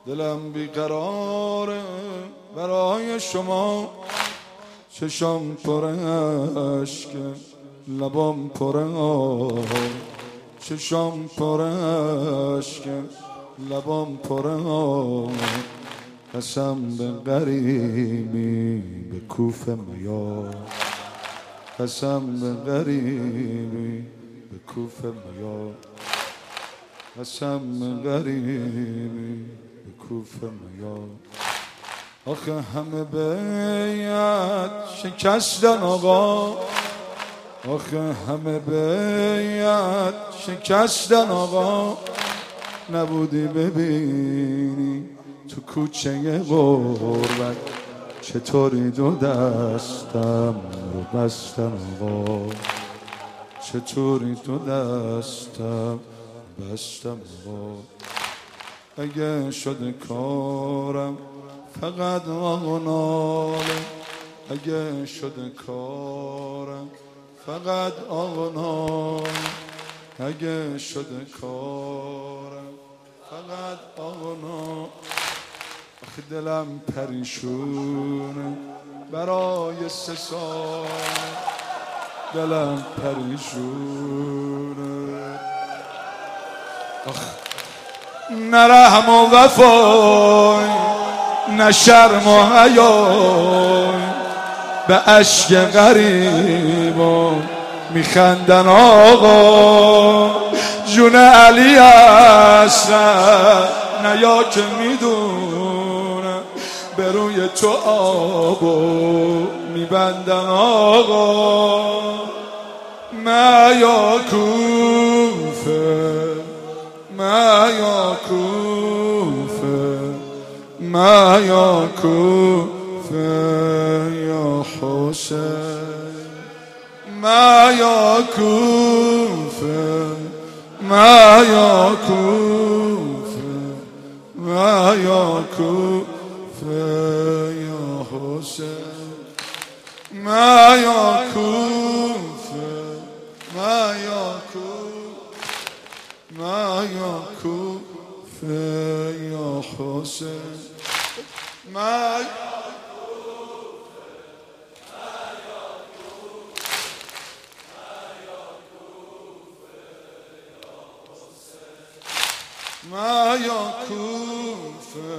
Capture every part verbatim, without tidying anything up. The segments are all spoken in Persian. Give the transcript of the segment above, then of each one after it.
دلم بیقراره برای شما، چشام پر اشکه لبام پر آه، چشام پر اشکه لبام پر آه. قسم به غریبی به کوف میا، قسم به غریبی به کوف میا، قسم به غریبی به کوف میا. آخه همه بیعت شکستن آقا، آخه همه بیعت شکستن آقا. نبودی ببینی تو کوچه غربت چطوری دو دستم رو بستن آقا، چطوری دو دستم بستم آقا. اگه شده کارم فقط آغناله، اگه شده کارم فقط آغناله، اگه شده کارم فقط آغناله. آخه دلم پریشونه برای سه سال، دلم پریشونه. آخه نه رحم و وفای، نه شرم و حیای، به اشک غریبان میخندن آقا. جون علی هستن نه یا که میدونن به روی تو آبو میبندن آقا. ما یا کوفه، ما یا کوفه، ما یا کوفه یا حسین، ما یا کوفه، ما یا کوفه، ما یا کوفه یا حسین، ما یا کوفه، ما یا کوفه، ما یا کوفه یا حسین، ما ما یا کوفه.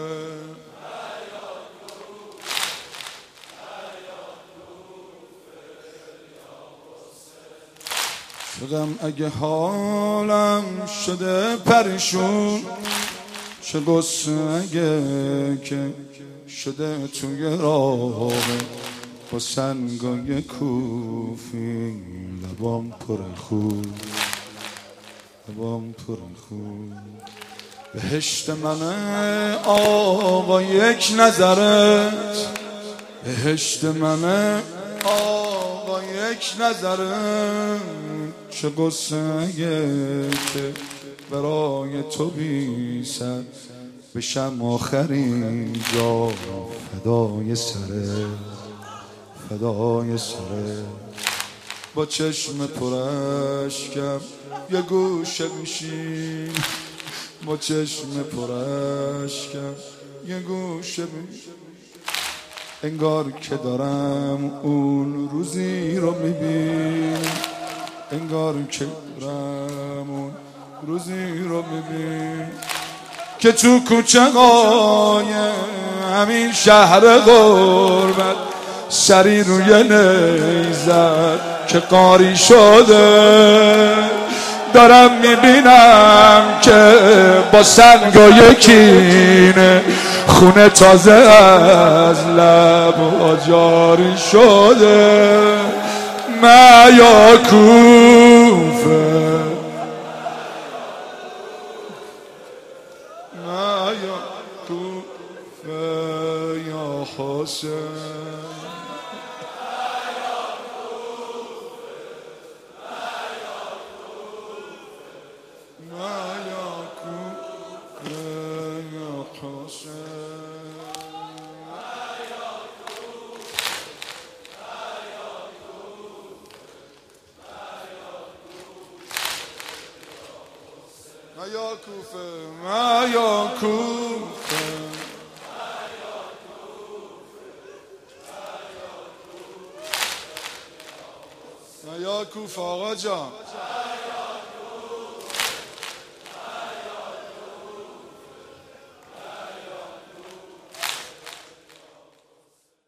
شدم اگه حالم شده پریشون، چه غصه اگه که شده توی راه با سنگای کوفی. لبام پر خون، لبام پر خون. بهشت منه آقا یک نظرت، بهشت منه آقا یک نظرت. چه قصه اگه که برای تو بی سر بشم آخرین جا فدای سره، فدای سره. با چشم پرشکم یه گوشه میشین، با چشم پرشکم یه گوشه میشین. انگار که دارم اون روزی رو میبینم، انگار که دارم اون روزی رو میبینم که تو کوچه های همین شهر غربت سری روی نیزد که قاری شده. دارم میبینم که با سنگای کینه خونه تازه از لب جاری شده. ما یا کوفه، ما یا کوفه یا حسین، ما یا کوفه یا حسین. ما یا کوفه، ما یا کوفه. یا کوفه آقا جان